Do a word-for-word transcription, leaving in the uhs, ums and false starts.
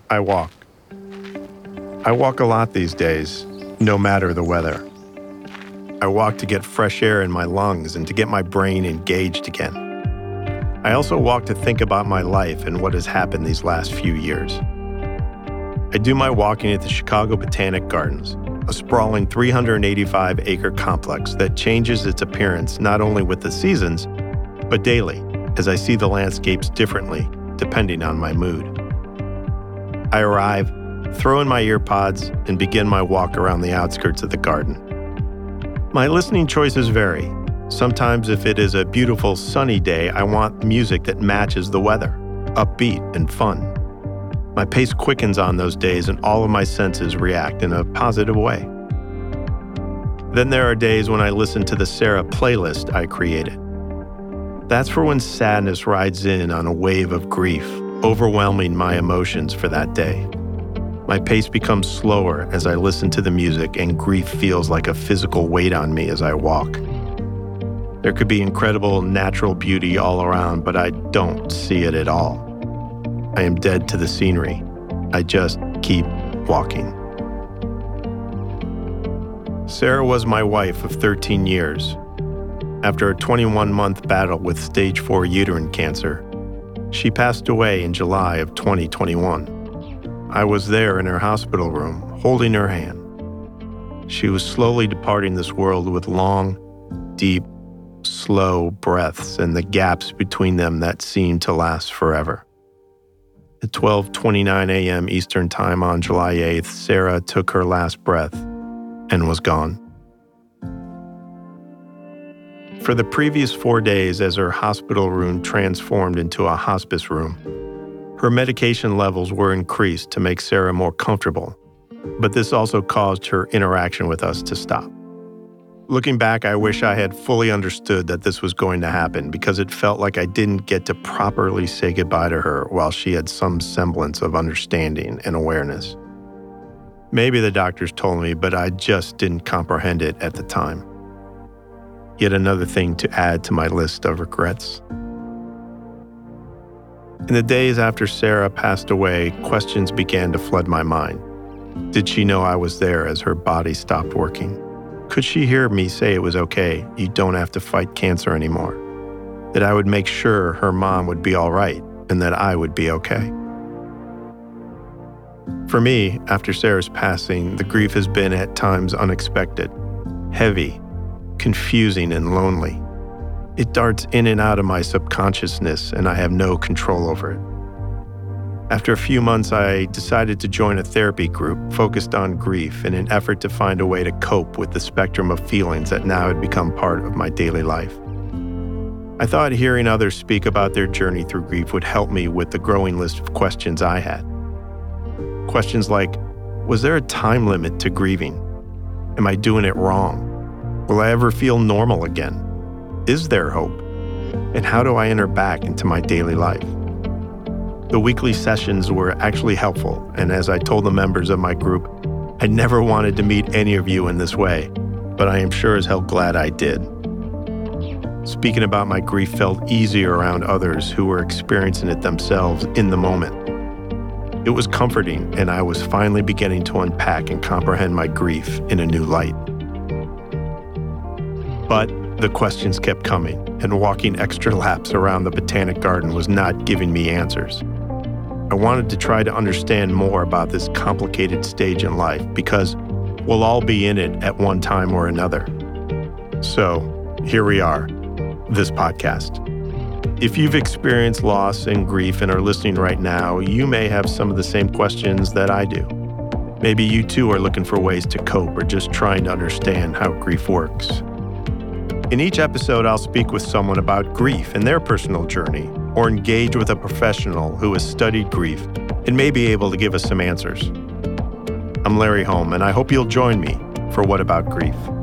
I walk. I walk a lot these days, no matter the weather. I walk to get fresh air in my lungs and to get my brain engaged again. I also walk to think about my life and what has happened these last few years. I do my walking at the Chicago Botanic Gardens, a sprawling three hundred eighty-five acre complex that changes its appearance not only with the seasons, but daily, as I see the landscapes differently depending on my mood. I arrive, throw in my earpods, and begin my walk around the outskirts of the garden. My listening choices vary. Sometimes if it is a beautiful sunny day, I want music that matches the weather, upbeat and fun. My pace quickens on those days and all of my senses react in a positive way. Then there are days when I listen to the Sarah playlist I created. That's for when sadness rides in on a wave of grief, overwhelming my emotions for that day. My pace becomes slower as I listen to the music, and grief feels like a physical weight on me as I walk. There could be incredible natural beauty all around, but I don't see it at all. I am dead to the scenery. I just keep walking. Sarah was my wife of thirteen years. After a twenty-one month battle with stage four uterine cancer, she passed away in July of twenty twenty-one. I was there in her hospital room, holding her hand. She was slowly departing this world with long, deep, slow breaths and the gaps between them that seemed to last forever. At twelve twenty-nine a.m. Eastern Time on July eighth, Sarah took her last breath and was gone. For the previous four days, as her hospital room transformed into a hospice room, her medication levels were increased to make Sarah more comfortable, but this also caused her interaction with us to stop. Looking back, I wish I had fully understood that this was going to happen because it felt like I didn't get to properly say goodbye to her while she had some semblance of understanding and awareness. Maybe the doctors told me, but I just didn't comprehend it at the time. Yet another thing to add to my list of regrets. In the days after Sarah passed away, questions began to flood my mind. Did she know I was there as her body stopped working? Could she hear me say it was okay, you don't have to fight cancer anymore? That I would make sure her mom would be all right and that I would be okay. For me, after Sarah's passing, the grief has been at times unexpected, heavy, confusing, and lonely. It darts in and out of my subconsciousness, and I have no control over it. After a few months, I decided to join a therapy group focused on grief in an effort to find a way to cope with the spectrum of feelings that now had become part of my daily life. I thought hearing others speak about their journey through grief would help me with the growing list of questions I had. Questions like, was there a time limit to grieving? Am I doing it wrong? Will I ever feel normal again? Is there hope? And how do I enter back into my daily life? The weekly sessions were actually helpful, and as I told the members of my group, I never wanted to meet any of you in this way, but I am sure as hell glad I did. Speaking about my grief felt easier around others who were experiencing it themselves in the moment. It was comforting, and I was finally beginning to unpack and comprehend my grief in a new light. But the questions kept coming, and walking extra laps around the Botanic Garden was not giving me answers. I wanted to try to understand more about this complicated stage in life because we'll all be in it at one time or another. So, here we are, this podcast. If you've experienced loss and grief and are listening right now, you may have some of the same questions that I do. Maybe you too are looking for ways to cope or just trying to understand how grief works. In each episode, I'll speak with someone about grief and their personal journey, or engage with a professional who has studied grief and may be able to give us some answers. I'm Larry Holm, and I hope you'll join me for What About Grief?